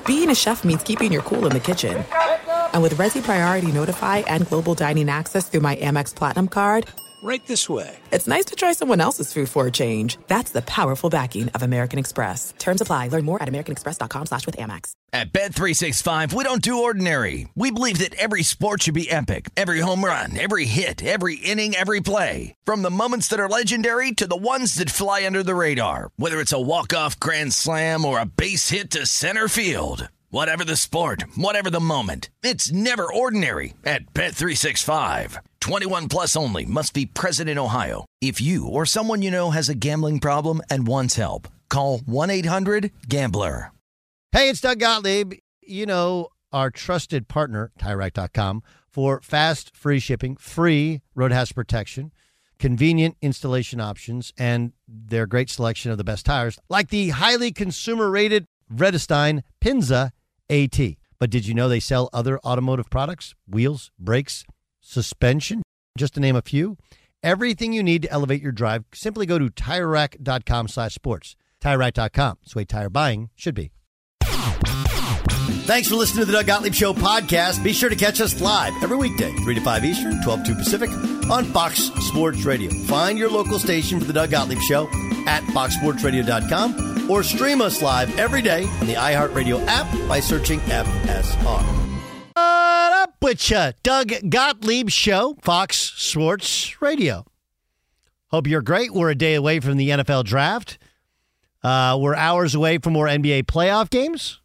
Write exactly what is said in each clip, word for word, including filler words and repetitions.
being a chef means keeping your cool in the kitchen. And with Resi Priority Notify and Global Dining Access through my Amex Platinum card, right this way. It's nice to try someone else's food for a change. That's the powerful backing of American Express. Terms apply. Learn more at americanexpress.com slash with Amex. At Bet three sixty-five, we don't do ordinary. We believe that every sport should be epic. Every home run, every hit, every inning, every play. From the moments that are legendary to the ones that fly under the radar. Whether it's a walk-off grand slam or a base hit to center field. Whatever the sport, whatever the moment, it's never ordinary at Bet three sixty-five. twenty-one plus only. Must be present in Ohio. If you or someone you know has a gambling problem and wants help, call one eight hundred gambler. Hey, it's Doug Gottlieb. You know our trusted partner, Tire Rack dot com, for fast, free shipping, free road hazard protection, convenient installation options, and their great selection of the best tires, like the highly consumer-rated Vredestein Pinza AT. But did you know they sell other automotive products? Wheels, brakes, suspension, just to name a few. Everything you need to elevate your drive. Simply go to Tire Rack dot com slash sports. Tire Rack dot com. It's the way tire buying should be. Thanks for listening to the Doug Gottlieb Show podcast. Be sure to catch us live every weekday, three to five Eastern, twelve to two Pacific, on Fox Sports Radio. Find your local station for the Doug Gottlieb Show at fox sports radio dot com or stream us live every day on the iHeartRadio app by searching F S R. What up with ya? Doug Gottlieb Show, Fox Sports Radio. Hope you're great. We're a day away from the N F L draft. Uh, we're hours away from more N B A playoff games.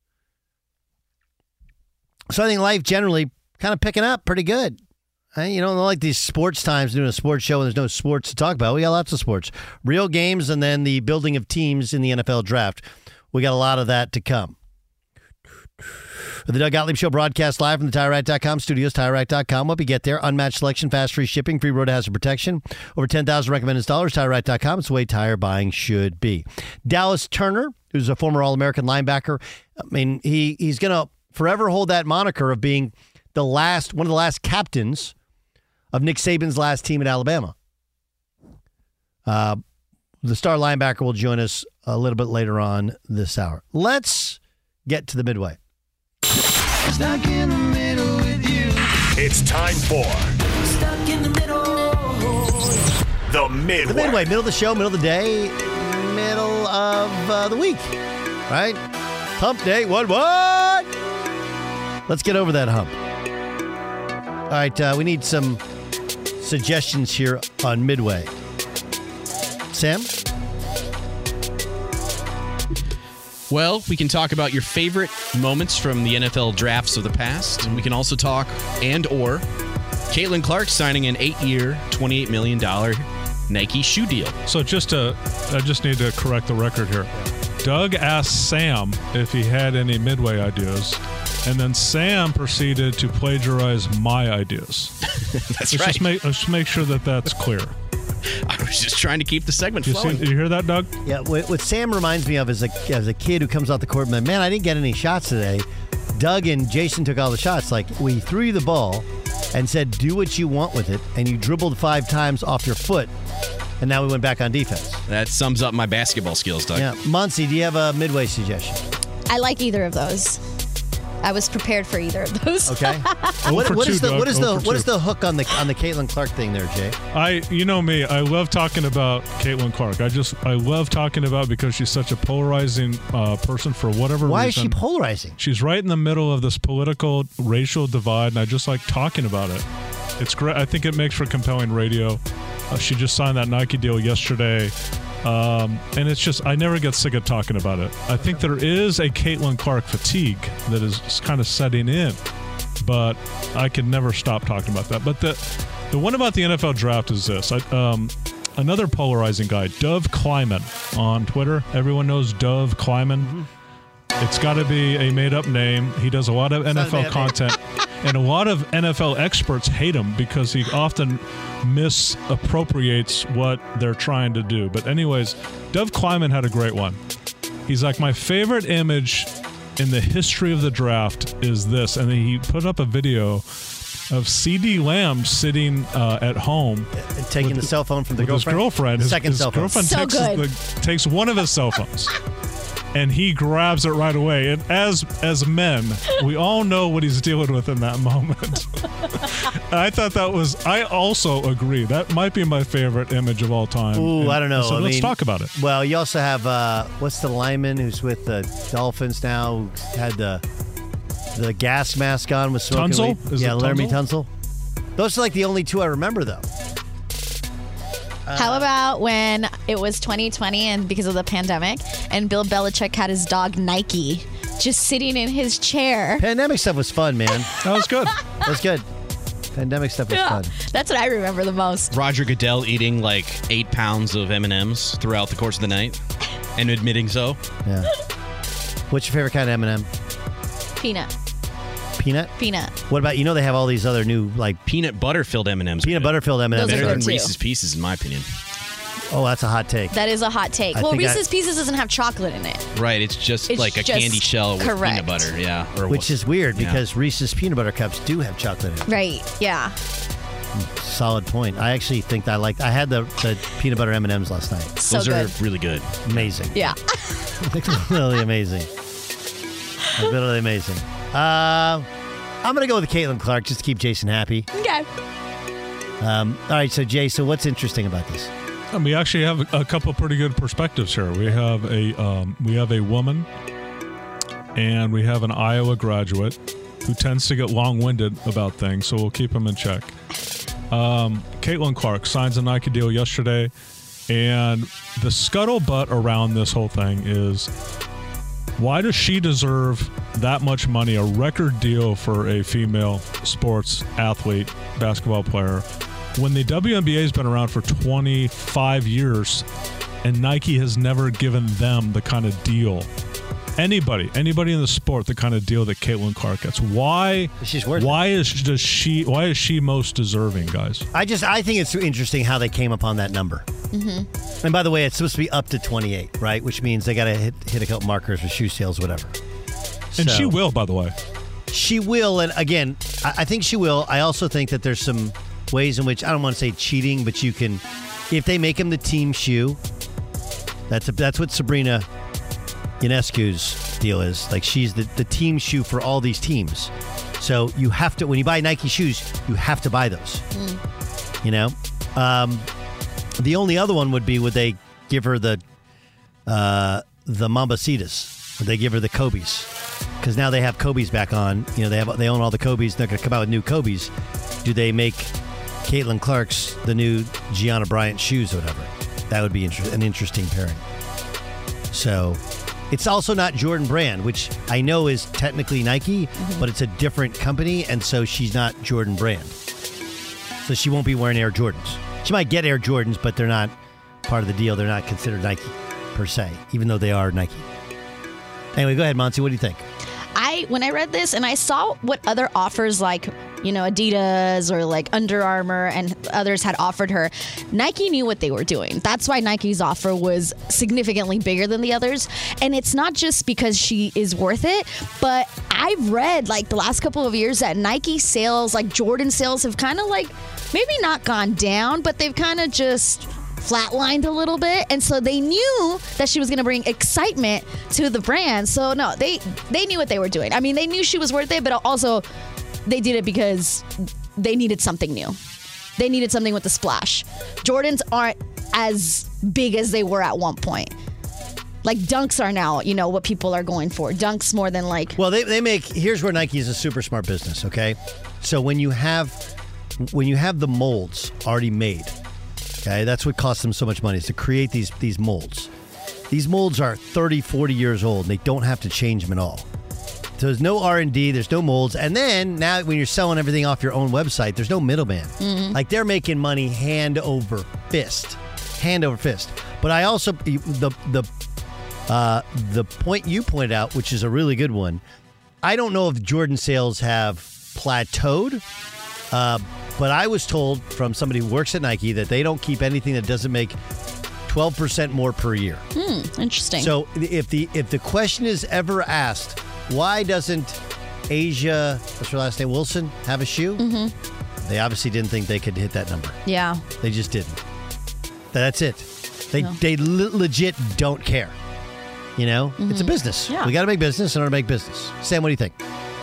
So I think life generally kind of picking up pretty good. I, you know, like these sports times doing a sports show and there's no sports to talk about. We got lots of sports. Real games and then the building of teams in the N F L draft. We got a lot of that to come. The Doug Gottlieb Show broadcast live from the Tire Rack dot com studios, Tire Rack dot com. What we get there, unmatched selection, fast free shipping, free road hazard protection, over ten thousand recommended installers, Tire Rack dot com. It's the way tire buying should be. Dallas Turner, who's a former All-American linebacker, I mean, he he's going to forever hold that moniker of being the last, one of the last captains of Nick Saban's last team at Alabama. Uh, the star linebacker will join us a little bit later on this hour. Let's get to the midway. Stuck in the middle with you. It's time for Stuck in the middle. the midway. The midway, middle of the show, middle of the day, middle of uh, the week, right? Hump day, what, what? Let's get over that hump. All right, uh, we need some suggestions here on Midway. Sam? Well, we can talk about your favorite moments from the N F L drafts of the past. And we can also talk and or Caitlin Clark signing an eight-year, twenty-eight million dollars Nike shoe deal. So just to, I just need to correct the record here. Doug asked Sam if he had any Midway ideas, and then Sam proceeded to plagiarize my ideas. That's let's right. Just make, let's make sure that that's clear. I was just trying to keep the segment You, flowing. see, you hear that, Doug? Yeah, what, what Sam reminds me of is a, as a kid who comes out the court and, man, I didn't get any shots today. Doug and Jason took all the shots. Like, we threw you the ball and said, do what you want with it, and you dribbled five times off your foot, and now we went back on defense. That sums up my basketball skills, Doug. Yeah. Muncie, do you have a Midway suggestion? I like either of those. I was prepared for either of those. Okay. what, for what two, is the Doug. what is the Oh for what is two. the hook on the on the Caitlin Clark thing there, Jay? I, you know me, I love talking about Caitlin Clark. I just, I love talking about because she's such a polarizing uh, person for whatever Why reason. is she polarizing? She's right in the middle of this political, racial divide, and I just like talking about it. It's great. I think it makes for compelling radio. Uh, she just signed that Nike deal yesterday. Um, and it's just, I never get sick of talking about it. I think there is a Caitlin Clark fatigue that is kind of setting in, but I can never stop talking about that. But the the one about the N F L draft is this. I, um, another polarizing guy, Dove Kleiman on Twitter. Everyone knows Dove Kleiman. Mm-hmm. It's got to be a made-up name. He does a lot of It's N F L content, and a lot of N F L experts hate him because he often misappropriates what they're trying to do. But anyways, Dove Kleiman had a great one. He's like, my favorite image in the history of the draft is this. And then he put up a video of CeeDee Lamb sitting uh, at home. And taking with, the cell phone from the with girlfriend? his girlfriend. His, Second his cell phone. girlfriend So takes, good. the, takes one of his cell phones. and he grabs it right away. And as as men, we all know what he's dealing with in that moment. I thought that was, I also agree. That might be my favorite image of all time. Ooh, and, I don't know. So I let's mean, talk about it. Well, you also have, uh, what's the lineman who's with the Dolphins now, who had the the gas mask on with smoking Tunsil? weed? Is yeah, it Laramie Tunsil? Tunsil. Those are like the only two I remember, though. How about when it was twenty twenty and because of the pandemic, and Bill Belichick had his dog Nike just sitting in his chair? Pandemic stuff was fun, man. That was good. That was good. Pandemic stuff was Yeah, fun. that's what I remember the most. Roger Goodell eating like eight pounds of M and M's throughout the course of the night and admitting so. Yeah. What's your favorite kind of M and M? Peanut. Peanut? Peanut. What about, you know they have all these other new, like, Peanut butter filled M and M's. peanut butter filled M and M's. Those are Better good than too. Reese's Pieces, in my opinion. Oh, that's a hot take. That is a hot take. I well, think I- Reese's Pieces doesn't have chocolate in it. Right, it's just It's like a just candy shell with correct. peanut butter. Yeah. Or Which what- is weird Yeah. because Reese's peanut butter cups do have chocolate in it. Right. Yeah. Solid point. I actually think I like. I had the, the peanut butter M and M's last night. So Those good. are really good. Amazing. Yeah. Really amazing. Literally amazing. Uh, I'm going to go with Caitlin Clark just to keep Jason happy. Okay. Um, all right, so Jay, so what's interesting about this? And we actually have a, a couple pretty good perspectives here. We have a um, we have a woman, and we have an Iowa graduate who tends to get long-winded about things, so we'll keep him in check. Um, Caitlin Clark signs a Nike deal yesterday, and the scuttlebutt around this whole thing is, why does she deserve that much money, a record deal for a female sports athlete, basketball player, when the W N B A has been around for twenty-five years and Nike has never given them the kind of deal, anybody, anybody in the sport, the kind of deal that Caitlin Clark gets? Why? She's worth why is does she? Why is she most deserving, guys? I just I think it's interesting how they came upon that number. Mm-hmm. And by the way, it's supposed to be up to twenty-eight, right? Which means they got to hit hit a couple markers with shoe sales, whatever. And So- she will, by the way. She will, and again, I I think she will. I also think that there's some ways in which, I don't want to say cheating, but you can, if they make him the team shoe, that's a, that's what Sabrina Ionescu's deal is. Like, she's the, the team shoe for all these teams. So you have to, when you buy Nike shoes, you have to buy those. Mm. You know? Um, the only other one would be, would they give her the uh, the Mambasitas? Would they give her the Kobe's? Because now they have Kobe's back on. You know, they have they own all the Kobe's. They're going to come out with new Kobe's. Do they make Caitlin Clark's the new Gianna Bryant shoes or whatever? That would be inter- an interesting pairing. So it's also not Jordan Brand, which I know is technically Nike, mm-hmm. but it's a different company, and so she's not Jordan Brand. So she won't be wearing Air Jordans. She might get Air Jordans, but they're not part of the deal. They're not considered Nike per se, even though they are Nike. Anyway, go ahead, Monty. What do you think? I when I read this and I saw what other offers like, you know, Adidas or like Under Armour and others had offered her, Nike knew what they were doing. That's why Nike's offer was significantly bigger than the others. And it's not just because she is worth it, but I've read like the last couple of years that Nike sales, like Jordan sales, have kind of like maybe not gone down, but they've kind of just flatlined a little bit, and so they knew that she was going to bring excitement to the brand. So no, they they knew what they were doing. I mean, they knew she was worth it, but also they did it because they needed something new. They needed something with the splash. Jordans aren't as big as they were at one point. Like Dunks are now, you know, what people are going for. Dunks more than like. Well, they they make. Here's where Nike is a super smart business. Okay, so when you have when you have the molds already made. Okay, that's what costs them so much money, is to create these these molds. These molds are thirty, forty years old, and they don't have to change them at all. So there's no R and D, there's no molds. And then now when you're selling everything off your own website, there's no middleman. Mm-hmm. Like, they're making money hand over fist. Hand over fist. But I also, the the uh, the point you pointed out, which is a really good one, I don't know if Jordan sales have plateaued, uh, but I was told from somebody who works at Nike that they don't keep anything that doesn't make twelve percent more per year. Hmm, interesting. So if the if the question is ever asked, why doesn't Asia, what's her last name, Wilson, have a shoe? Mm-hmm. They obviously didn't think they could hit that number. Yeah. They just didn't. That's it. They No. they le- legit don't care. You know, mm-hmm. it's a business. Yeah. We got to make business in order to make business. Sam, what do you think?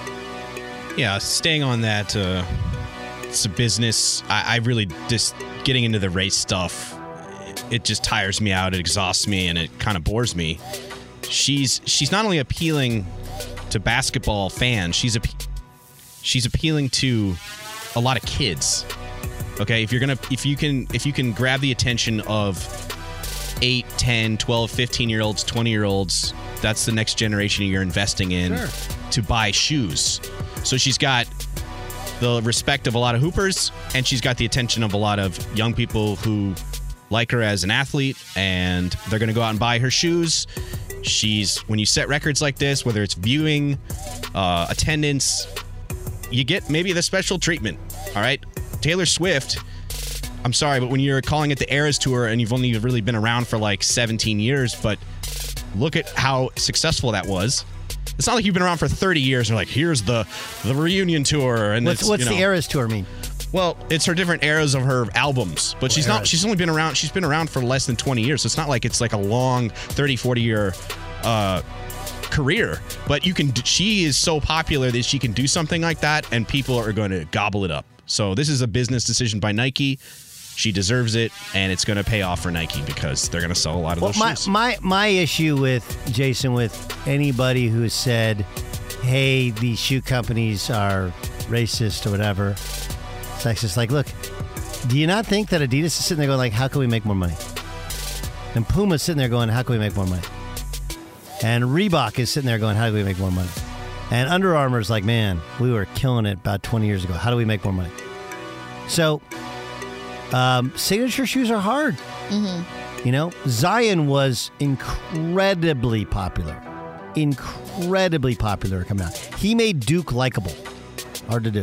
Yeah, staying on that, uh, it's a business. I, I really just getting into the race stuff. It just tires me out. It exhausts me, and it kind of bores me. She's she's not only appealing to basketball fans. She's a she's appealing to a lot of kids. Okay, if you're gonna if you can if you can grab the attention of eight, ten, twelve, fifteen year olds, twenty year olds, that's the next generation you're investing in sure. to buy shoes. So she's got the respect of a lot of hoopers, and she's got the attention of a lot of young people who like her as an athlete, and they're going to go out and buy her shoes. She's when you set records like this, whether it's viewing, uh, attendance, you get maybe the special treatment. All right, Taylor Swift. I'm sorry, but when you're calling it the Eras Tour and you've only really been around for like seventeen years, but look at how successful that was. It's not like you've been around for thirty years and like, here's the the reunion tour. And what's, what's you know, the Eras Tour mean? Well, it's her different eras of her albums, but oh, she's eras. not. She's only been around. She's been around for less than twenty years. So it's not like it's like a long thirty, forty year uh, career. But you can. She is so popular that she can do something like that, and people are going to gobble it up. So this is a business decision by Nike. She deserves it, and it's going to pay off for Nike because they're going to sell a lot of well, those my, shoes. My my issue with Jason, with anybody who has said, "Hey, these shoe companies are racist or whatever," it's like, just like, look, do you not think that Adidas is sitting there going, like, how can we make more money? And Puma's sitting there going, how can we make more money? And Reebok is sitting there going, how do we make more money? And Under Armour's like, man, we were killing it about twenty years ago. How do we make more money? So. Um, signature shoes are hard. Mm-hmm. You know, Zion was incredibly popular. Incredibly popular coming out. He made Duke likable. Hard to do.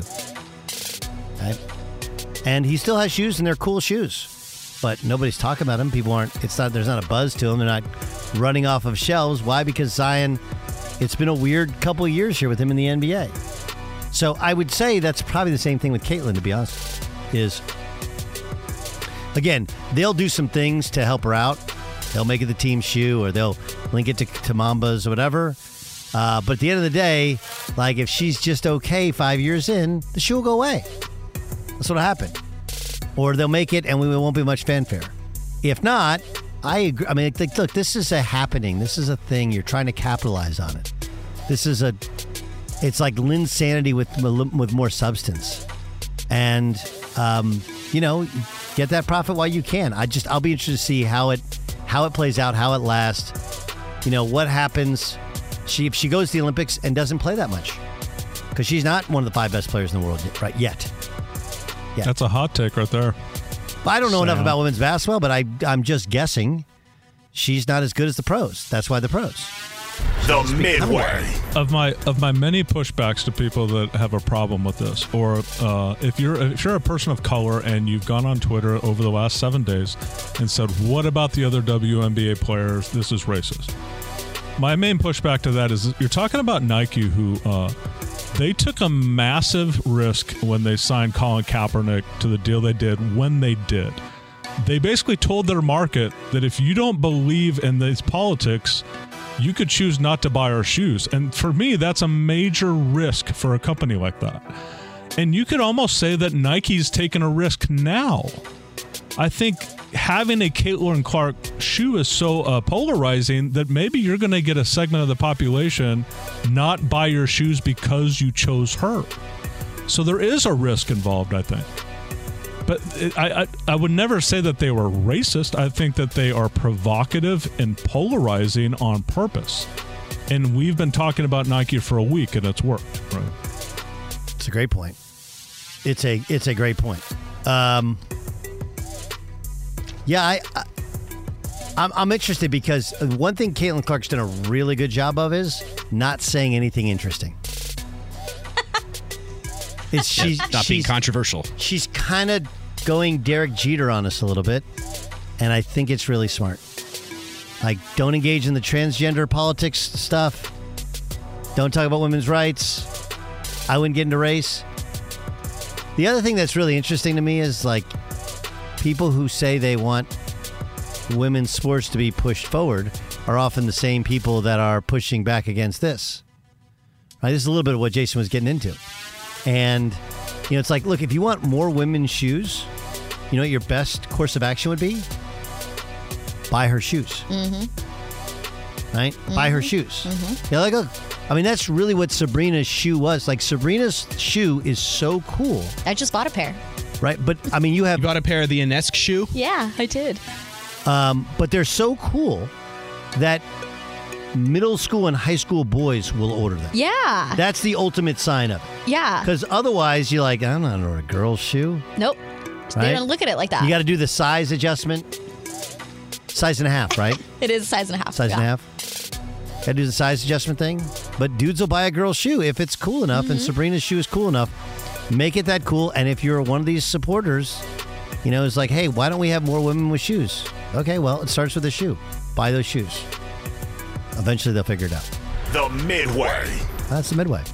Okay? And he still has shoes, and they're cool shoes. But nobody's talking about them. People aren't, it's not, there's not a buzz to them. They're not running off of shelves. Why? Because Zion, it's been a weird couple of years here with him in the N B A. So I would say that's probably the same thing with Caitlin, to be honest, is... Again, they'll do some things to help her out. They'll make it the team shoe, or they'll link it to, to Mambas or whatever. Uh, but at the end of the day, like if she's just okay five years in, the shoe will go away. That's what'll happen. Or they'll make it and we won't be much fanfare. If not, I agree. I mean, like, look, this is a happening. This is a thing. You're trying to capitalize on it. This is a, it's like Linsanity with, with more substance. And, um, you know, get that profit while you can. I just, I'll be interested to see how it, how it plays out, how it lasts. You know, what happens. She, if she goes to the Olympics and doesn't play that much, because she's not one of the five best players in the world right yet. yet. That's a hot take right there. I don't know Sam. enough about women's basketball, but I, I'm just guessing she's not as good as the pros. That's why the pros. The Midway. Of my of my many pushbacks to people that have a problem with this, or uh, if you're if you're a person of color and you've gone on Twitter over the last seven days and said, "What about the other W N B A players? This is racist." My main pushback to that is you're talking about Nike, who uh, they took a massive risk when they signed Colin Kaepernick to the deal they did when they did. They basically told their market that if you don't believe in these politics, you could choose not to buy our shoes. And for me, that's a major risk for a company like that. And you could almost say that Nike's taking a risk now. I think having a Caitlin Clark shoe is so uh, polarizing that maybe you're going to get a segment of the population not buy your shoes because you chose her. So there is a risk involved, I think. But it, I, I I would never say that they were racist. I think that they are provocative and polarizing on purpose. And we've been talking about Nike for a week, and it's worked. Right? It's a great point. It's a it's a great point. Um, yeah, I, I I'm, I'm interested because one thing Caitlin Clark's done a really good job of is not saying anything interesting. It's she's not she's, being controversial. She's kind of going Derek Jeter on us a little bit, and I think it's really smart. Like, don't engage in the transgender politics stuff. Don't talk about women's rights. I wouldn't get into race. The other thing that's really interesting to me is, like, people who say they want women's sports to be pushed forward. are often the same people that are pushing back against this. Right? This is a little bit of what Jason was getting into. And, you know, it's like, look, if you want more women's shoes, you know what your best course of action would be? Buy her shoes. Mm-hmm. Right? Mm-hmm. Buy her shoes. Mm-hmm. Yeah, like, look, I mean, that's really what Sabrina's shoe was. Like, Sabrina's shoe is so cool. I just bought a pair. Right? But, I mean, you have... You bought a pair of the Inesque shoe? Yeah, I did. Um, but they're so cool that middle school and high school boys will order them. Yeah. That's the ultimate sign of it. Yeah. Because otherwise, you're like, I'm not a girl's shoe. Nope. Right? They don't look at it like that. You got to do the size adjustment. Size and a half, right? It is a size and a half. Size yeah. and a half. Got to do the size adjustment thing. But dudes will buy a girl's shoe if it's cool enough, mm-hmm. and Sabrina's shoe is cool enough. Make it that cool. And if you're one of these supporters, you know, it's like, hey, why don't we have more women with shoes? Okay, well, it starts with a shoe. Buy those shoes. Eventually, they'll figure it out. The Midway. That's the Midway.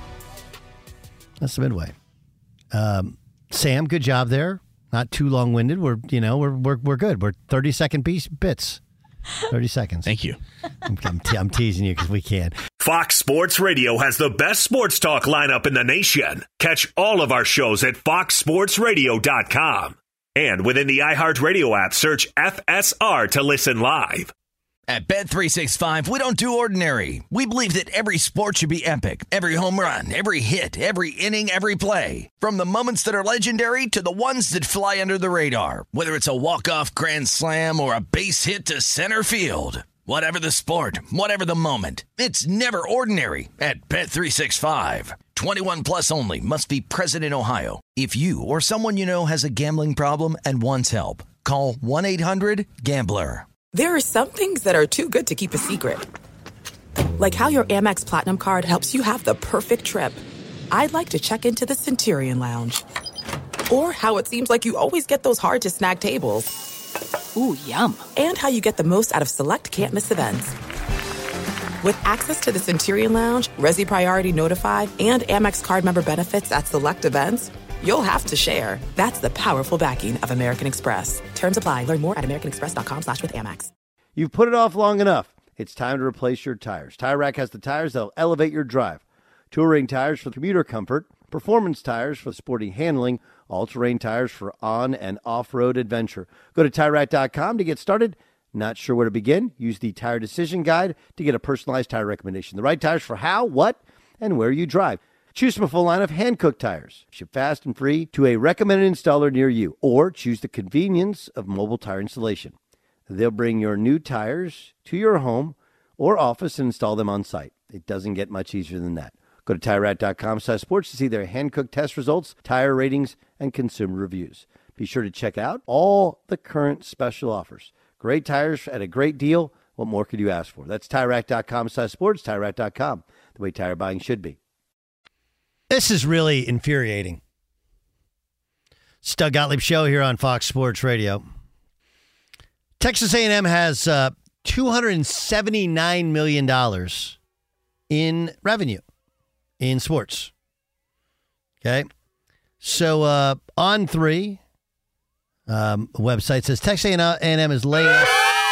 That's the Midway. Um, Sam, good job there. Not too long-winded. We're, you know, we're we're we're good. We're thirty-second piece bits. thirty seconds. Thank you. I'm, I'm, te- I'm teasing you because we can. Fox Sports Radio has the best sports talk lineup in the nation. Catch all of our shows at fox sports radio dot com. And within the iHeartRadio app, search F S R to listen live. At Bet three sixty-five, we don't do ordinary. We believe that every sport should be epic. Every home run, every hit, every inning, every play. From the moments that are legendary to the ones that fly under the radar. Whether it's a walk-off grand slam or a base hit to center field. Whatever the sport, whatever the moment. It's never ordinary at Bet three sixty-five. twenty-one plus only. Must be present in Ohio. If you or someone you know has a gambling problem and wants help, call one eight hundred gambler. There are some things that are too good to keep a secret. Like how your Amex Platinum card helps you have the perfect trip. I'd like to check into the Centurion Lounge. Or how it seems like you always get those hard-to-snag tables. Ooh, yum. And how you get the most out of select can't-miss events. With access to the Centurion Lounge, Resi Priority Notified, and Amex card member benefits at select events, you'll have to share. That's the powerful backing of American Express. Terms apply. Learn more at americanexpress.com slash with Amex. You've put it off long enough. It's time to replace your tires. Tire Rack has the tires that'll elevate your drive. Touring tires for commuter comfort, performance tires for sporty handling, all-terrain tires for on- and off-road adventure. Go to tire rack dot com to get started. Not sure where to begin? Use the Tire Decision Guide to get a personalized tire recommendation. The right tires for how, what, and where you drive. Choose from a full line of hand-cooked tires. Ship fast and free to a recommended installer near you. Or choose the convenience of mobile tire installation. They'll bring your new tires to your home or office and install them on site. It doesn't get much easier than that. Go to tire rack dot com slash sports to see their hand-cooked test results, tire ratings, and consumer reviews. Be sure to check out all the current special offers. Great tires at a great deal. What more could you ask for? That's tire rack dot com slash sports, tire rack dot com, the way tire buying should be. This is really infuriating. It's Doug Gottlieb Show here on Fox Sports Radio. Texas A and M has uh, two hundred seventy-nine million dollars in revenue in sports. Okay. So uh, on three, um, website says Texas A and M is laying off.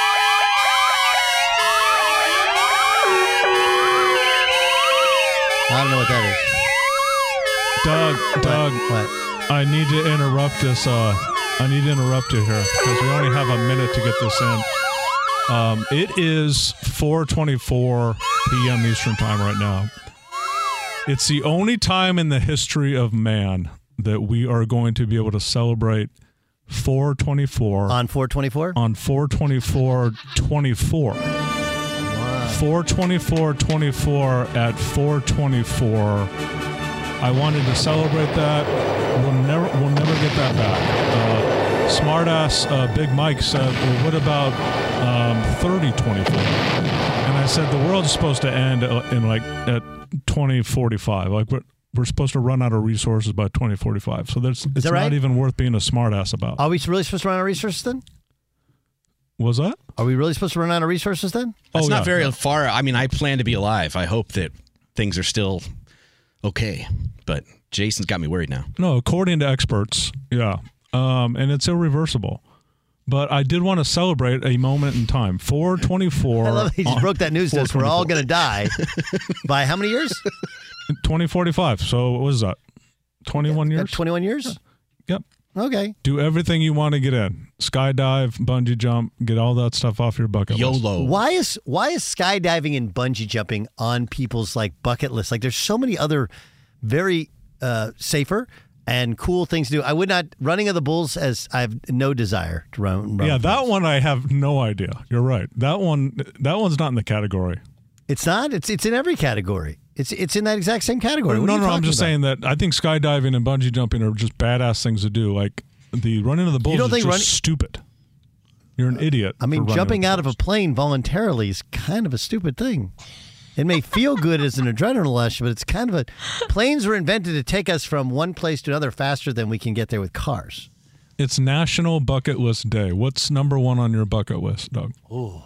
I don't know what that is. Doug, Doug, what? I need to interrupt this. Uh, I need to interrupt you here because we only have a minute to get this in. Um, it is four twenty-four p.m. Eastern time right now. It's the only time in the history of man that we are going to be able to celebrate four twenty-four On four twenty-four? On four twenty-four twenty-four. Wow. four twenty-four twenty-four at four twenty-four. I wanted to celebrate that. We'll never, we'll never get that back. Uh, smartass uh, Big Mike said, well, what about um, thirty twenty-four? And I said, the world's supposed to end in like at twenty forty-five. Like we're, we're supposed to run out of resources by twenty forty-five. So there's, it's not right? even worth being a smartass about. Are we really supposed to run out of resources then? Was that? Are we really supposed to run out of resources then? That's oh, not yeah, very yeah. far. I mean, I plan to be alive. I hope that things are still okay. But Jason's got me worried now. No, according to experts, yeah. Um, and it's irreversible. But I did want to celebrate a moment in time. four twenty-four. I love he just broke that news to us. We're all going to die by how many years? twenty forty-five. So what was that? twenty-one years? twenty-one years? Yep. Okay. Do everything you want to get in. Skydive, bungee jump, get all that stuff off your bucket list. YOLO. Why is why is skydiving and bungee jumping on people's like bucket list? Like there's so many other very uh, safer and cool things to do. I would not running of the bulls as I have no desire to run. run Yeah, with that bulls. one I have no idea. You're right. That one that one's not in the category. It's not. It's it's in every category. It's it's in that exact same category. What no, are you no, I'm talking just about? saying that I think skydiving and bungee jumping are just badass things to do. Like the running of the bulls don't is think just running- stupid. You're an idiot. I mean, for running jumping with the out of a bulls. plane voluntarily is kind of a stupid thing. It may feel good as an adrenaline rush, but it's kind of a. Planes were invented to take us from one place to another faster than we can get there with cars. It's National Bucket List Day. What's number one on your bucket list, Doug? Ooh.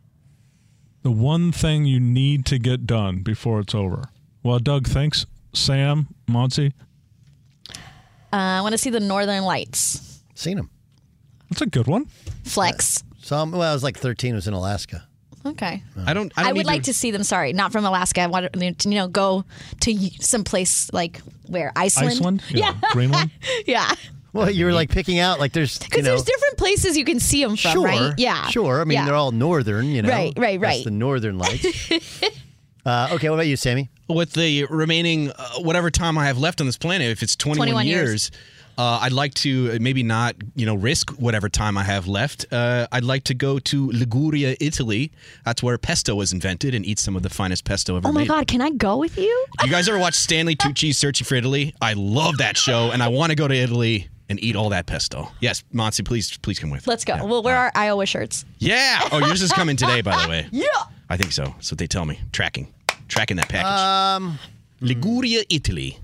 The one thing you need to get done before it's over. Well, Doug, thanks. Sam, Monty. Uh, I want to see the Northern Lights. Seen them. That's a good one. Flex. So I'm, well, I was like thirteen. It was in Alaska. Okay. I don't. I, I, don't would need like to see them. Sorry, not from Alaska. I want to, you know, go to some place like where Iceland. Iceland? Yeah. Greenland? Yeah. Well, you were like picking out like there's you Because know there's different places you can see them from, sure, right? Yeah. sure. I mean, Yeah. they're all northern, you know. Right, right, That's right. the northern lights. uh, okay, what about you, Sammy? With the remaining uh, whatever time I have left on this planet, if it's twenty-one, twenty-one years. years, uh, I'd like to maybe not, you know, risk whatever time I have left. Uh, I'd like to go to Liguria, Italy. That's where pesto was invented, and eat some of the finest pesto ever Oh my made. God, can I go with you? You guys ever watch Stanley Tucci's Searching for Italy? I love that show, and I want to go to Italy and eat all that pesto. Yes, Monty, please, please come with. Let's go. Yeah. We'll wear our Iowa shirts. Yeah. Oh, yours is coming today, by the way. Yeah. I think so. That's what they tell me. Tracking, tracking that package. Um, Liguria, Italy.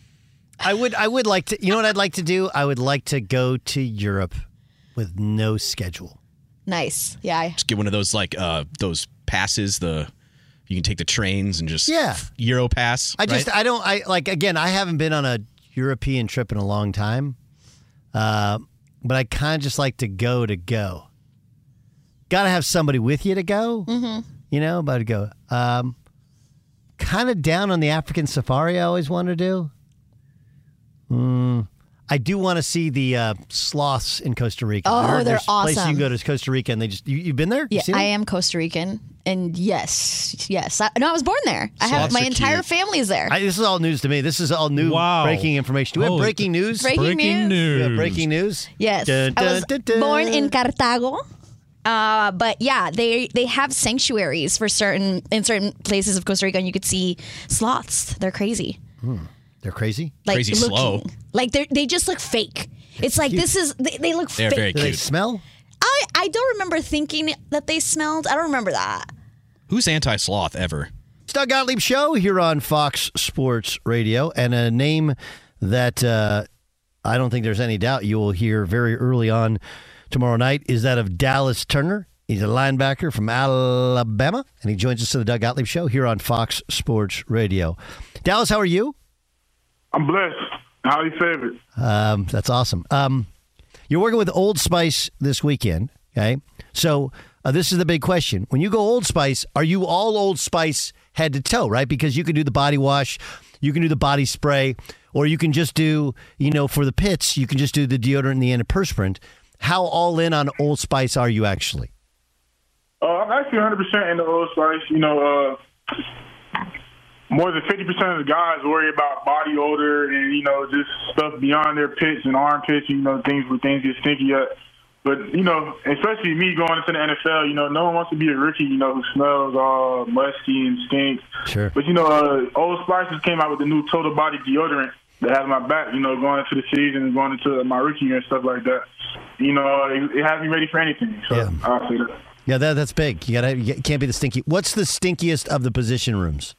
I would, I would like to. You know what I'd like to do? I would like to go to Europe with no schedule. Nice. Yeah. I- Just get one of those like uh those passes. The you can take the trains and just Yeah. Euro pass. I just, right? I don't, I like again. I haven't been on a European trip in a long time, uh, but I kind of just like to go to go. Got to have somebody with you to go. Mm-hmm. You know, about to go. Um, kind of down on the African safari. I always want to do. Mm, I do want to see the uh, sloths in Costa Rica. Oh, I heard they're there's a place you awesome. can go to Costa Rica, and they just you, you've been there. Yeah, You've seen I it? am Costa Rican, and yes, yes. I, no, I was born there. I have Sloths my are entire cute. family is there. I, this is all news to me. This is all new Wow. breaking information. Do we have Holy- breaking news? Breaking Breaking news. news. Yeah, breaking news. Yes, Dun, I was dun, dun, dun. born in Cartago. Uh, but yeah, they they have sanctuaries for certain in certain places of Costa Rica, and you could see sloths. They're crazy, They're crazy. like Crazy looking. slow. Like they they just look fake. It's like this is they, they look They're fake. very Do they cute. smell? I I don't remember thinking that they smelled. I don't remember that. Who's anti-sloth ever? It's Doug Gottlieb Show here on Fox Sports Radio, and a name that uh, I don't think there's any doubt you will hear very early on tomorrow night is that of Dallas Turner. He's a linebacker from Alabama, and he joins us to the Doug Gottlieb Show here on Fox Sports Radio. Dallas, how are you? I'm blessed. How you favorite? Um, that's awesome. Um, you're working with Old Spice this weekend, okay? So uh, this is the big question. When you go Old Spice, are you all Old Spice head to toe, right? Because you can do the body wash, you can do the body spray, or you can just do, you know, for the pits, you can just do the deodorant and the antiperspirant. How all in on Old Spice are you actually? Uh, I'm actually one hundred percent into Old Spice. You know, uh, more than fifty percent of the guys worry about body odor and, you know, just stuff beyond their pits and armpits, you know, things where things get stinky at. But, you know, especially me going into the N F L, you know, no one wants to be a rookie, you know, who smells all musty and stinks. Sure. But, you know, uh, Old Spice just came out with the new total body deodorant that has my back, you know, going into the season and going into my rookie year and stuff like that. You know, it, it has me ready for anything. So Yeah. I'll say that. Yeah, that, that's big. You gotta, you can't be the stinky. What's the stinkiest of the position rooms?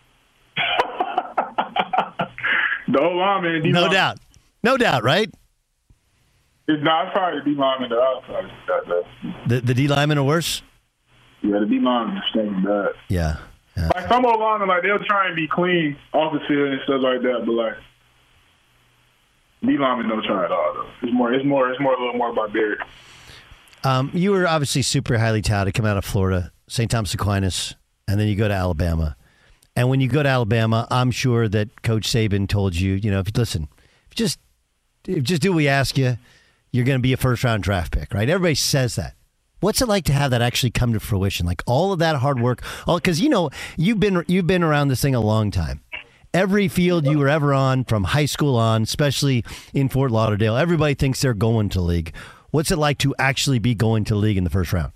The O lineman, D No lineman. doubt. No doubt, right? It's not it's probably the D lineman that I probably that, that. The, the D linemen are worse? Yeah, the D lineman is stinking bad. Yeah. yeah. Like some O linemen, like they'll try and be clean off the field and stuff like that, but like D linemen don't try at all though. It's more, it's more, it's more a little more barbaric. Um, you were obviously super highly touted, come out of Florida, Saint Thomas Aquinas, and then you go to Alabama. And when you go to Alabama, I'm sure that Coach Saban told you, you know, if you listen, if you just if you just do what we ask you, you're going to be a first round draft pick, right? Everybody says that. What's it like to have that actually come to fruition? Like all of that hard work, all because you know you've been you've been around this thing a long time. Every field you were ever on, from high school on, especially in Fort Lauderdale, everybody thinks they're going to league. What's it like to actually be going to league in the first round?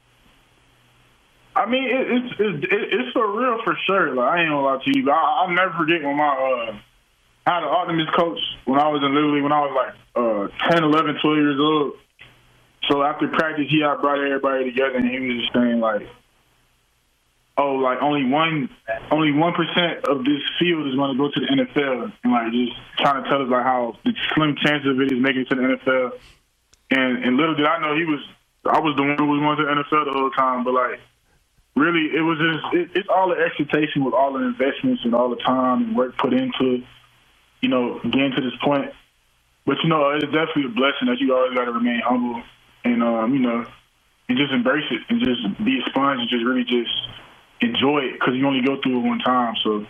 I mean, it, it's it's it's for real for sure. Like, I ain't gonna lie to you. I, I'll never forget when my uh, I had an Optimus coach when I was in Little League when I was like uh, ten, eleven, twelve years old. So after practice, he had brought everybody together, and he was just saying like, "Oh, like only one, only one percent of this field is going to go to the N F L," and like just trying to tell us like how the slim chance of it is making it to the N F L. And, and little did I know he was, I was the one who was going to the N F L the whole time. But like, really, it was just, it, it's all the expectation with all the investments and all the time and work put into, you know, getting to this point. But you know, it's definitely a blessing that you always got to remain humble and um, you know, and just embrace it and just be a sponge and just really just enjoy it because you only go through it one time. So.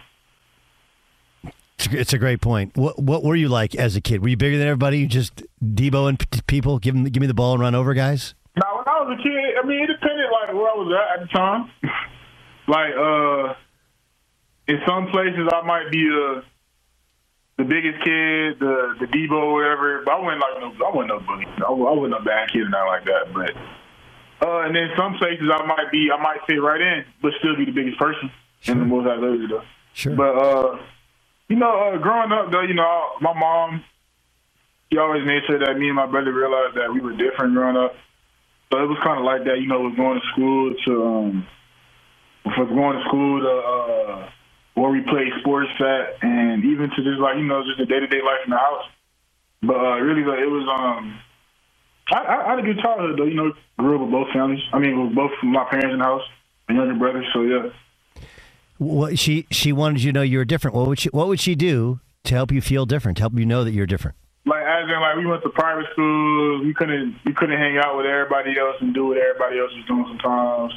It's a great point. What what were you like as a kid? Were you bigger than everybody? You just Debo-ing people, give them, give me the ball and run over guys? Now, when I was a kid, I mean, it depended like where I was at at the time. like, uh, in some places, I might be uh, the biggest kid, the the Debo or whatever. But I wasn't like no, I wasn't no bully. I wasn't a bad kid or nothing like that. But uh, and then some places, I might be, I might fit right in, but still be the biggest person Sure. and the most athletic though. Sure. But uh. You know, uh, growing up, though, you know, my mom, she always made sure that me and my brother realized that we were different growing up. So it was kind of like that, you know, was going to school to, um, for going to school to uh, where we played sports at, and even to just like, you know, just the day-to-day life in the house. But uh, really, though, it was, um, I, I had a good childhood, though, you know, grew up with both families. I mean, with both my parents in the house, my younger brother, so yeah. What she she wanted you to know you were different. What would she What would she do to help you feel different? To help you know that you're different? Like as in, like we went to private schools. We couldn't we couldn't hang out with everybody else and do what everybody else was doing. Sometimes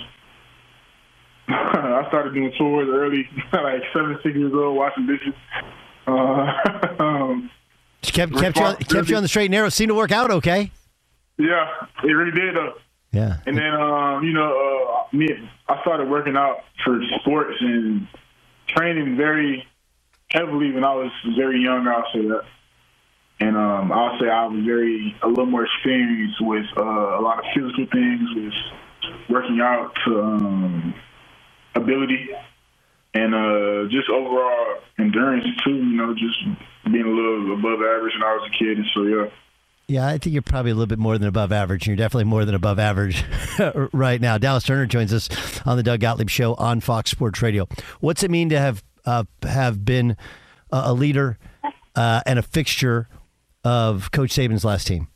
I started doing tours early, like seven, six years old, washing dishes. Uh, um, she kept kept you on, kept you on the straight and narrow. Seemed to work out okay. Yeah, it really did though. Yeah. And then, um, you know, uh, me, I started working out for sports and training very heavily when I was very young, I'll say that. And um, I'll say I was very, a little more experienced with uh, a lot of physical things, with working out to um, ability and uh, just overall endurance too, you know, just being a little above average when I was a kid. And so, yeah. Yeah, I think you're probably a little bit more than above average. You're definitely more than above average right now. Dallas Turner joins us on the Doug Gottlieb Show on Fox Sports Radio. What's it mean to have uh, have been a leader uh, and a fixture of Coach Saban's last team?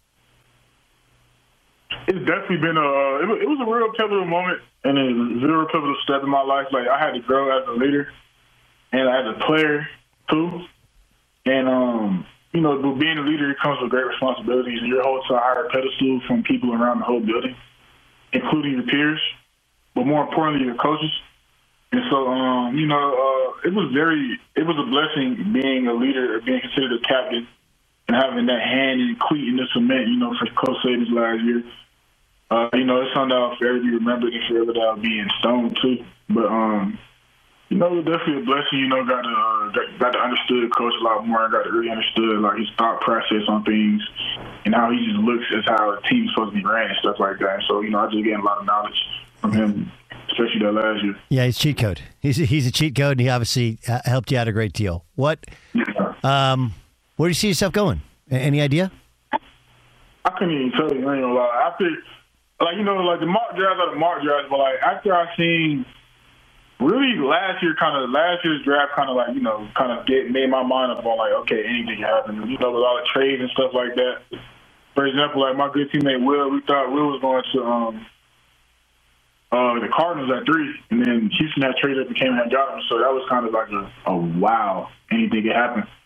It's definitely been a it was, it was a real pivotal moment and a real pivotal step in my life. Like I had to grow as a leader and as a player too, and um. You know, but being a leader comes with great responsibilities, and you're held to a higher pedestal from people around the whole building, including your peers, but more importantly, your coaches. And so, um, you know, uh, it was very, it was a blessing being a leader, or being considered a captain, and having that hand and cleat in the cement, you know, for Coach Saban's last year. Uh, you know, it's something that'll forever be remembered and forever that'll be in stone, too. But, um, you know, it was definitely a blessing, you know, got to, uh, got, got to understand Coach a lot more. I got to really understand, like, his thought process on things and how he just looks as how a team's supposed to be ran and stuff like that. So, you know, I just gained a lot of knowledge from him, especially that last year. Yeah, he's cheat code. He's a, he's a cheat code, and he obviously uh, helped you out a great deal. What, um, where do you see yourself going? A- any idea? I couldn't even tell you, I ain't gonna lie. After, like, you know, like, the mock drafts are the mock drafts, but, like, after I seen – really, last year, kind of last year's draft, kind of like you know, kind of get made my mind up on like, okay, anything can happen. You know, with all the trades and stuff like that. For example, like my good teammate Will, we thought Will was going to um, uh, the Cardinals at three, and then Houston had traded up and came and got him. So that was kind of like a, a wow, anything can happen.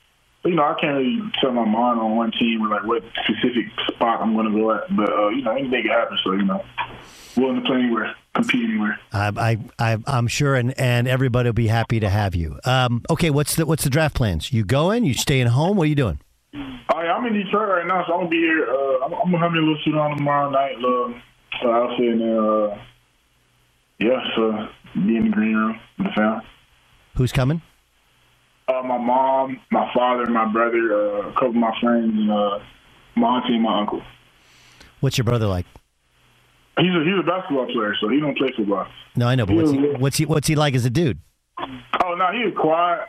you know, I can't really set my mind on one team or like what specific spot I'm going to go at. But uh, you know, anything can happen. So you know, willing to play anywhere, compete anywhere. I, I, I'm sure, and, and everybody will be happy to have you. Um, okay, what's the what's the draft plans? You going? You staying home? What are you doing? Oh, yeah, I'm in Detroit right now, so I'm gonna be here. Uh, I'm, I'm gonna have me a little suit on tomorrow night. Uh, uh, outfit and uh, yeah, so be in the green room with the family. Who's coming? Uh, my mom, my father, my brother, uh, a couple of my friends, and uh, my auntie and my uncle. What's your brother like? He's a he's a basketball player, so he don't play football. No, I know, but what's he what's he what's he like as a dude? Oh no, he's quiet,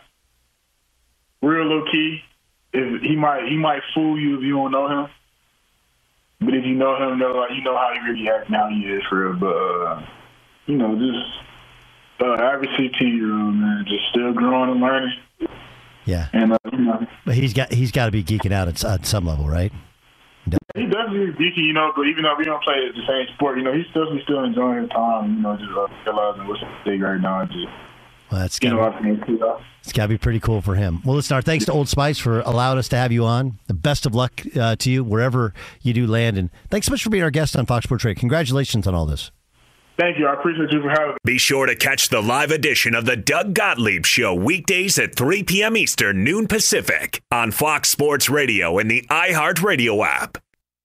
real low key. If he might he might fool you if you don't know him, but if you know him, know like you know how he really acts now. He is for real, but uh, you know, just uh, average sixteen year old man, just still growing and learning. Yeah, and uh, you know, but he's got he's got to be geeking out at, at some level, right? He definitely is geeky, you know, but even though we don't play the same sport, you know, he's still he's still enjoying his time, you know, just uh, realizing what's at stake right now. And just, well, that's you got know, it's got to be pretty cool for him. Well, listen, our thanks to Old Spice for allowing us to have you on. The best of luck uh, to you wherever you do land, and thanks so much for being our guest on Fox Sports Radio. Congratulations on all this. Thank you. I appreciate you for having me. Be sure to catch the live edition of the Doug Gottlieb Show weekdays at three p.m. Eastern, noon Pacific on Fox Sports Radio and the iHeartRadio app.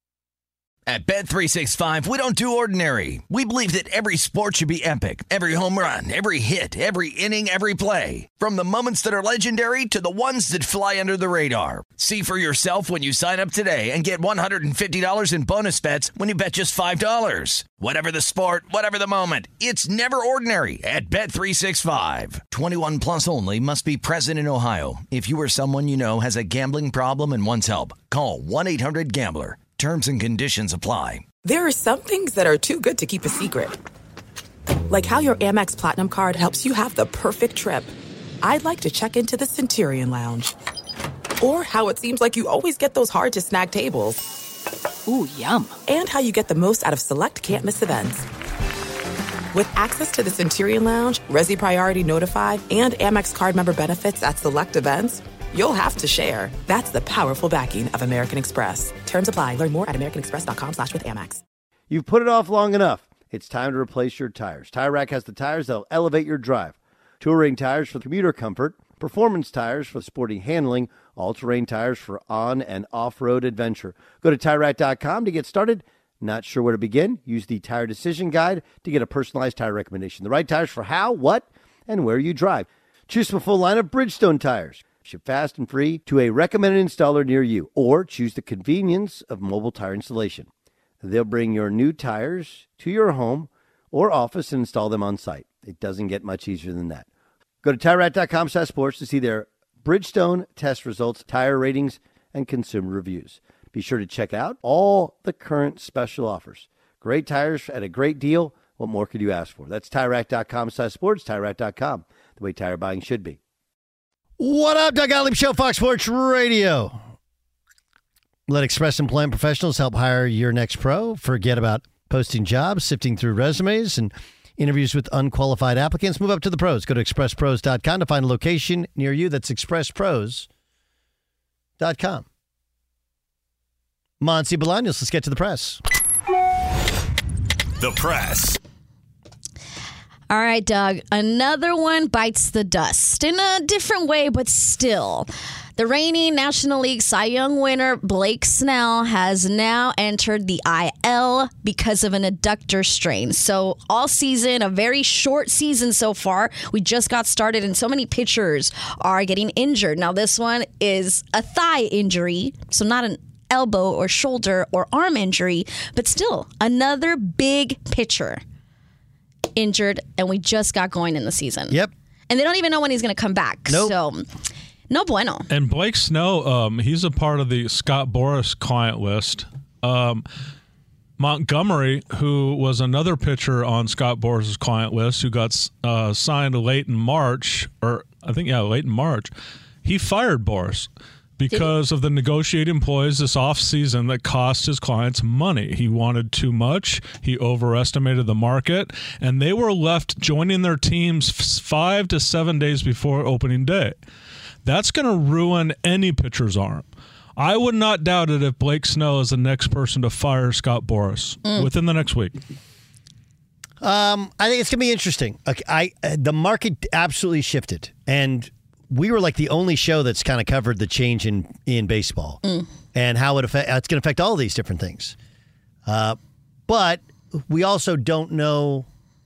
At Bet three sixty-five, we don't do ordinary. We believe that every sport should be epic. Every home run, every hit, every inning, every play. From the moments that are legendary to the ones that fly under the radar. See for yourself when you sign up today and get one hundred fifty dollars in bonus bets when you bet just five dollars. Whatever the sport, whatever the moment, it's never ordinary at Bet three sixty-five. twenty-one plus only. Must be present in Ohio. If you or someone you know has a gambling problem and wants help, call one eight hundred gambler. Terms and conditions apply. There are some things that are too good to keep a secret. Like how your Amex Platinum card helps you have the perfect trip. I'd like to check into the Centurion Lounge. Or how it seems like you always get those hard-to-snag tables. Ooh, yum. And how you get the most out of select can't-miss events. With access to the Centurion Lounge, Resi Priority Notified, and Amex card member benefits at select events, you'll have to share. That's the powerful backing of American Express. Terms apply. Learn more at americanexpress.com slash with Amex. You've put it off long enough. It's time to replace your tires. Tire Rack has the tires that'll elevate your drive. Touring tires for commuter comfort, performance tires for sporty handling, all-terrain tires for on- and off-road adventure. Go to tire rack dot com to get started. Not sure where to begin? Use the Tire Decision Guide to get a personalized tire recommendation. The right tires for how, what, and where you drive. Choose from a full line of Bridgestone tires. Ship fast and free to a recommended installer near you, or choose the convenience of mobile tire installation. They'll bring your new tires to your home or office and install them on site. It doesn't get much easier than that. Go to tire rack dot com slash sports to see their Bridgestone test results, tire ratings, and consumer reviews. Be sure to check out all the current special offers. Great tires at a great deal. What more could you ask for? That's tire rack dot com slash sports, tire rack dot com, the way tire buying should be. What up, Doug Gottlieb Show, Fox Sports Radio. Let Express Employment Professionals help hire your next pro. Forget about posting jobs, sifting through resumes, and interviews with unqualified applicants. Move up to the pros. Go to express pros dot com to find a location near you. That's express pros dot com. Monty Bolaños, let's get to the press. The press. All right, Doug. Another one bites the dust in a different way, but still. The reigning National League Cy Young winner, Blake Snell, has now entered the I L because of an adductor strain. So all season, a very short season so far. We just got started, and so many pitchers are getting injured. Now, this one is a thigh injury, so not an elbow or shoulder or arm injury, but still another big pitcher injured, and we just got going in the season. Yep. And they don't even know when he's going to come back. Nope. So, no bueno. And Blake Snell, um, he's a part of the Scott Boras client list. Um, Montgomery, who was another pitcher on Scott Boras' client list, who got uh, signed late in March, or I think, yeah, late in March, he fired Boras because of the negotiated employees this offseason that cost his clients money. He wanted too much. He overestimated the market, and they were left joining their teams five to seven days before opening day. That's going to ruin any pitcher's arm. I would not doubt it if Blake Snell is the next person to fire Scott Boras mm. within the next week. Um, I think it's going to be interesting. Okay, I uh, the market absolutely shifted, and we were like the only show that's kind of covered the change in, in baseball mm. and how it affect, it's going to affect all these different things. Uh, but we also don't know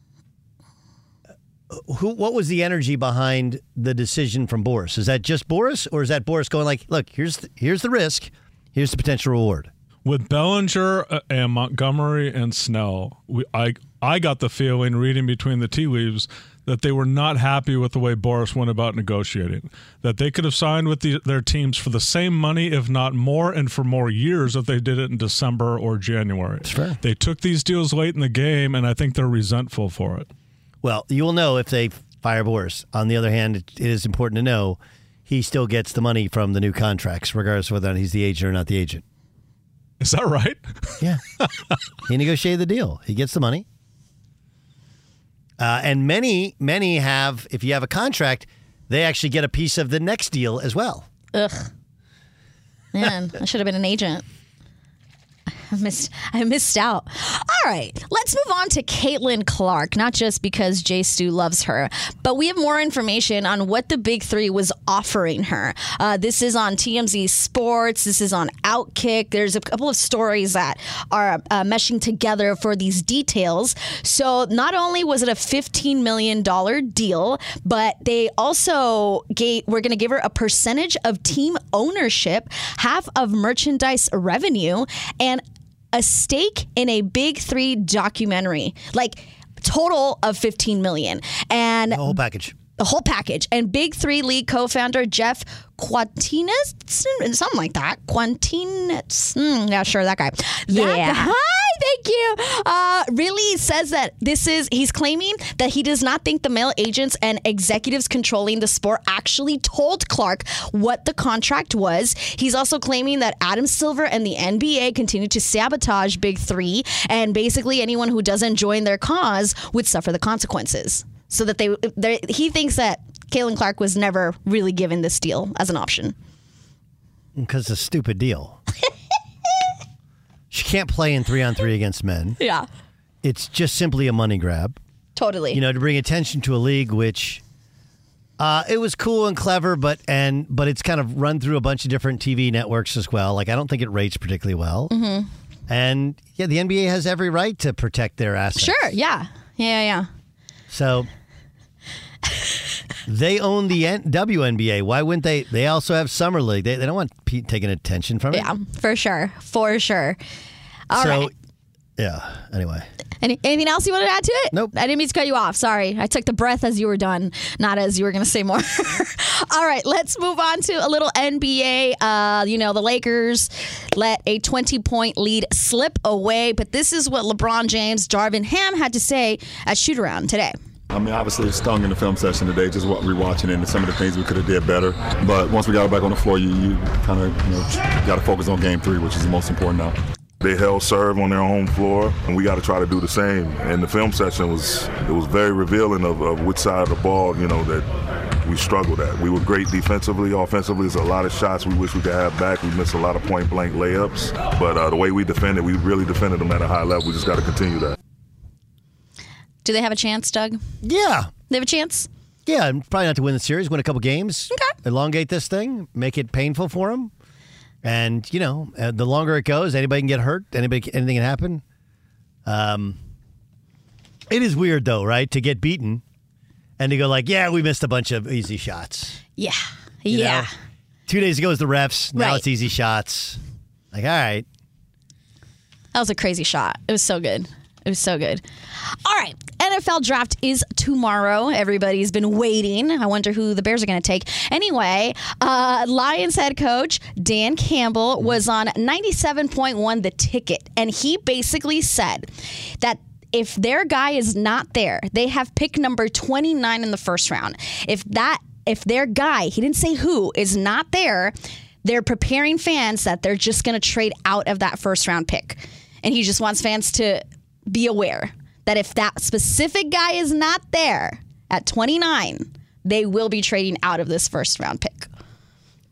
who. What was the energy behind the decision from Boras? Is that just Boras, or is that Boras going like, look, here's the, here's the risk, here's the potential reward? With Bellinger and Montgomery and Snell, we, I I got the feeling, reading between the tea leaves, that they were not happy with the way Boras went about negotiating. That they could have signed with the, their teams for the same money, if not more, and for more years if they did it in December or January. That's fair. They took these deals late in the game, and I think they're resentful for it. Well, you will know if they fire Boras. On the other hand, it is important to know he still gets the money from the new contracts, regardless of whether he's the agent or not the agent. Is that right? Yeah. He negotiated the deal. He gets the money. Uh, and many, many have, if you have a contract, they actually get a piece of the next deal as well. Ugh. Man, I should have been an agent. I missed, I missed out. All right, let's move on to Caitlin Clark, not just because Jay Stu loves her, but we have more information on what the Big Three was offering her. Uh, this is on T M Z Sports. This is on Outkick. There's a couple of stories that are uh, meshing together for these details. So not only was it a fifteen million dollars deal, but they also gave, we're going to give her a percentage of team ownership, half of merchandise revenue, and a stake in a Big Three documentary, like total of fifteen million dollars. And the whole package. The whole package. And Big Three League co-founder Jeff Quantinus, something like that. Quantinus, mm, yeah, sure, that guy. Yeah. That guy, thank you. Uh, really says that this is, he's claiming that he does not think the male agents and executives controlling the sport actually told Clark what the contract was. He's also claiming that Adam Silver and the N B A continue to sabotage Big Three, and basically anyone who doesn't join their cause would suffer the consequences. So that they, they he thinks that Caitlin Clark was never really given this deal as an option. Because it's a stupid deal. She can't play in three on three against men. Yeah. It's just simply a money grab. Totally. You know, to bring attention to a league which uh, it was cool and clever, but and but it's kind of run through a bunch of different T V networks as well. Like, I don't think it rates particularly well. Mm-hmm. And yeah, the N B A has every right to protect their assets. Sure. Yeah. Yeah. Yeah. So they own the N- W N B A. Why wouldn't they? They also have Summer League. They, they don't want Pete taking attention from it. Yeah, for sure. For sure. All so, right. Yeah, anyway. Any, anything else you wanted to add to it? Nope. I didn't mean to cut you off. Sorry. I took the breath as you were done, not as you were going to say more. All right, let's move on to a little N B A. Uh, you know, the Lakers let a twenty-point lead slip away, but this is what LeBron James, Darvin Ham had to say at shoot-around today. I mean, obviously it stung in the film session today, just what we're watching and some of the things we could have did better. But once we got back on the floor, you, you kind of you know, got to focus on game three, which is the most important now. They held serve on their home floor, and we got to try to do the same. And the film session was it was very revealing of, of which side of the ball, you know, that we struggled at. We were great defensively. Offensively, there's a lot of shots we wish we could have back. We missed a lot of point-blank layups. But uh, the way we defended, we really defended them at a high level. We just got to continue that. Do they have a chance, Doug? Yeah. They have a chance? Yeah, probably not to win the series, win a couple games. Okay. Elongate this thing, make it painful for them. And, you know, uh, the longer it goes, anybody can get hurt. Anybody, anything can happen. Um, it is weird, though, right, to get beaten and to go like, yeah, we missed a bunch of easy shots. Yeah. You yeah. know? Two days ago was the refs. Now right. it's easy shots. Like, all right. That was a crazy shot. It was so good. It was so good. All right. N F L draft is tomorrow. Everybody's been waiting. I wonder who the Bears are going to take. Anyway, uh, Lions head coach Dan Campbell was on ninety-seven point one The Ticket, and he basically said that if their guy is not there, they have pick number twenty-nine in the first round. If that, if their guy, he didn't say who, is not there, they're preparing fans that they're just going to trade out of that first round pick. And he just wants fans to be aware that if that specific guy is not there at twenty-nine, they will be trading out of this first round pick.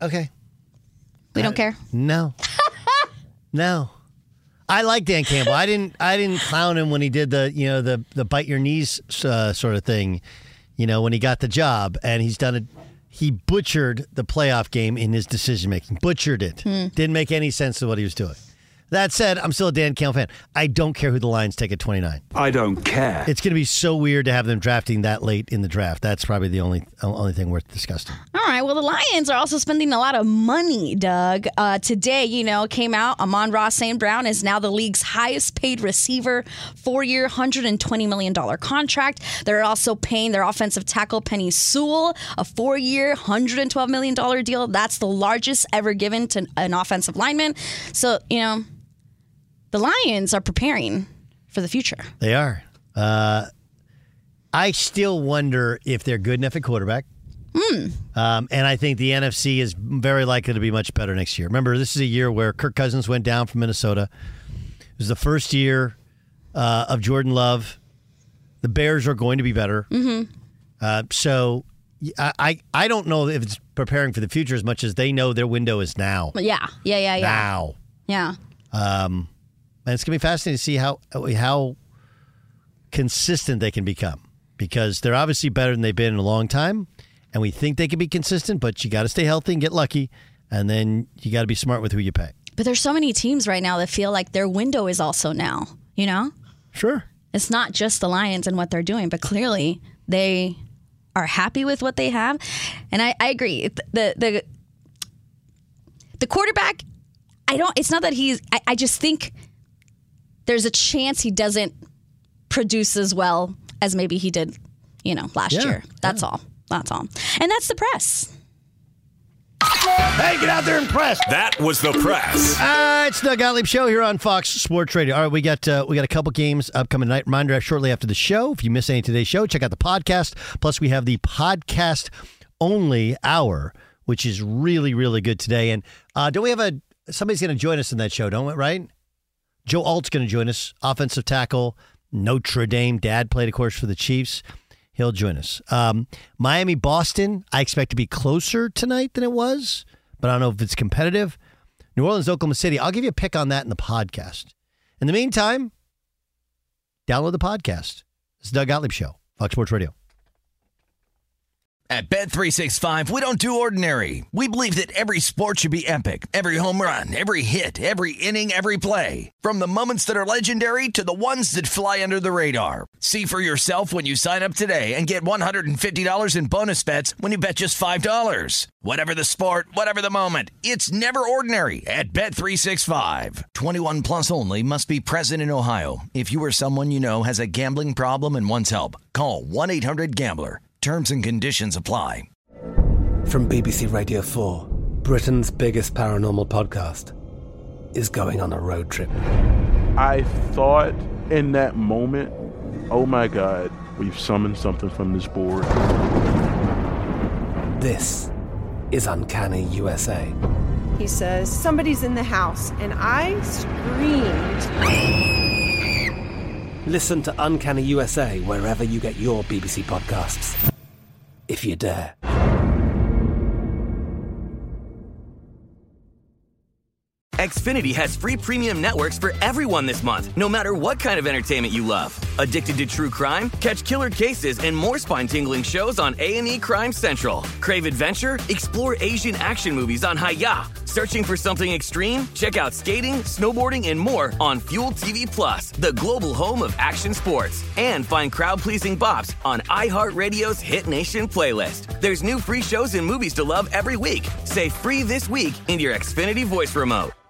Okay. We don't care? No. No. I like Dan Campbell. I didn't I didn't clown him when he did the, you know, the the bite your knees uh, sort of thing, you know, when he got the job, and he's done it. He butchered the playoff game in his decision making. Butchered it. Hmm. Didn't make any sense to what he was doing. That said, I'm still a Dan Campbell fan. I don't care who the Lions take at twenty-nine. I don't care. It's going to be so weird to have them drafting that late in the draft. That's probably the only only thing worth discussing. All right. Well, the Lions are also spending a lot of money, Doug. Uh, today, you know, came out. Amon-Ra Saint Brown is now the league's highest paid receiver, four-year, one hundred twenty million dollars contract. They're also paying their offensive tackle, Penny Sewell, a four-year, one hundred twelve million dollars deal. That's the largest ever given to an offensive lineman. So, you know, the Lions are preparing for the future. They are. Uh, I still wonder if they're good enough at quarterback. Hmm. Um, and I think the N F C is very likely to be much better next year. Remember, this is a year where Kirk Cousins went down from Minnesota. It was the first year uh, of Jordan Love. The Bears are going to be better. Mm-hmm. Uh, so I, I I don't know if it's preparing for the future as much as they know their window is now. Yeah. Yeah, yeah, yeah. Now. Yeah. Um, and it's going to be fascinating to see how how consistent they can become, because they're obviously better than they've been in a long time, and we think they can be consistent, but you got to stay healthy and get lucky, and then you got to be smart with who you pay. But there's so many teams right now that feel like their window is also now, you know? Sure. It's not just the Lions and what they're doing, but clearly they are happy with what they have. And I, I agree. The the the quarterback, I don't, it's not that he's, I, I just think there's a chance he doesn't produce as well as maybe he did, you know, last Yeah, year. That's yeah. all. That's all. And that's the press. Hey, get out there and press. That was the press. Uh, it's the Gottlieb Show here on Fox Sports Radio. All right, we got uh, we got a couple games upcoming tonight. Reminder shortly after the show. If you miss any of today's show, check out the podcast. Plus, we have the podcast only hour, which is really really good today. And uh, don't we have a somebody's going to join us in that show? Don't we? Right? Joe Alt's going to join us. Offensive tackle, Notre Dame. Dad played, of course, for the Chiefs. He'll join us. Um, Miami, Boston, I expect to be closer tonight than it was, but I don't know if it's competitive. New Orleans, Oklahoma City, I'll give you a pick on that in the podcast. In the meantime, download the podcast. It's the Doug Gottlieb Show, Fox Sports Radio. At Bet three sixty-five, we don't do ordinary. We believe that every sport should be epic. Every home run, every hit, every inning, every play. From the moments that are legendary to the ones that fly under the radar. See for yourself when you sign up today and get one hundred fifty dollars in bonus bets when you bet just five dollars. Whatever the sport, whatever the moment, it's never ordinary at Bet three sixty-five. twenty-one plus only. Must be present in Ohio. If you or someone you know has a gambling problem and wants help, call one eight hundred gambler. Terms and conditions apply. From B B C Radio four, Britain's biggest paranormal podcast is going on a road trip. I thought in that moment, oh my God, we've summoned something from this board. This is Uncanny U S A. He says, somebody's in the house, and I screamed. Listen to Uncanny U S A wherever you get your B B C podcasts, if you dare. Xfinity has free premium networks for everyone this month, no matter what kind of entertainment you love. Addicted to true crime? Catch killer cases and more spine-tingling shows on A and E Crime Central. Crave adventure? Explore Asian action movies on Hi-Ya. Searching for something extreme? Check out skating, snowboarding, and more on Fuel T V Plus, the global home of action sports. And find crowd-pleasing bops on iHeartRadio's Hit Nation playlist. There's new free shows and movies to love every week. Say free this week in your Xfinity voice remote.